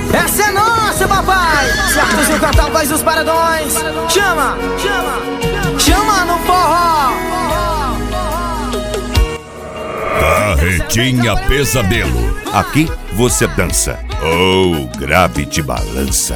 Essa é nossa, papai. Certos e cantar voz dos paredões. Chama, chama, chama no forró. Carretinha Pesadelo. Aqui você dança ou grave te balança.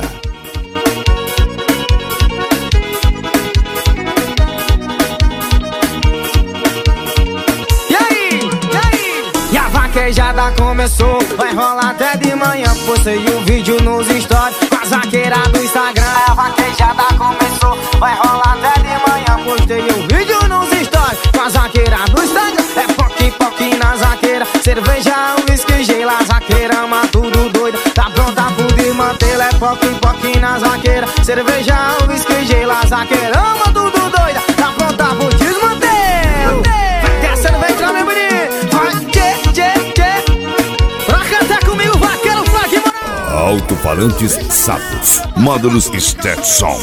E aí? E a vaquejada começou, vai rolar até de manhã. Postei um vídeo nos stories com a zaqueira do Instagram. A vaquejada começou, vai rolar até de manhã. Postei um vídeo nos stories com a zaqueira do Instagram. É poque na zaqueira, cerveja, uísque, gelo. A zaqueira ama tudo doida, tá pronta pro desmantelo. É poque na zaqueira, cerveja, uísque, gelo. A zaqueira ama tudo doida, tá pronta pro desmantelo. Vai descendo, vem pra mim, bonito. Vai, tchê. Pra cantar comigo, vaqueiro, funk, mano. Alto-falantes Sapos. Módulos Stetson.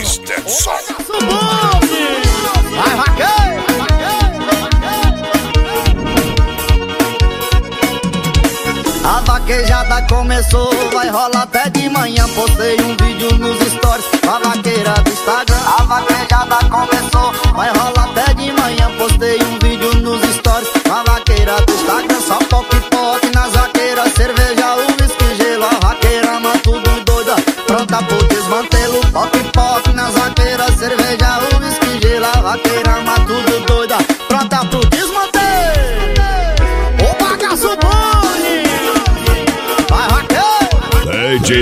Vai, vaqueiro. A vaquejada começou, vai rolar até de manhã. Postei um vídeo nos stories, a vaqueira do Instagram. A vaquejada começou, vai rolar até de manhã. Postei um vídeo nos stories, a vaqueira do Instagram. Só poque na zaqueira, cerveja, uísque, gelo. A vaqueira ama tudo doida, pronta pro desmantelo. Poque na zaqueira, cerveja, uísque, gelo. A vaqueira ama tudo doida, pronta pro desmantelo. O bagaço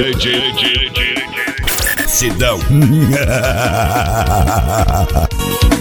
Sidão.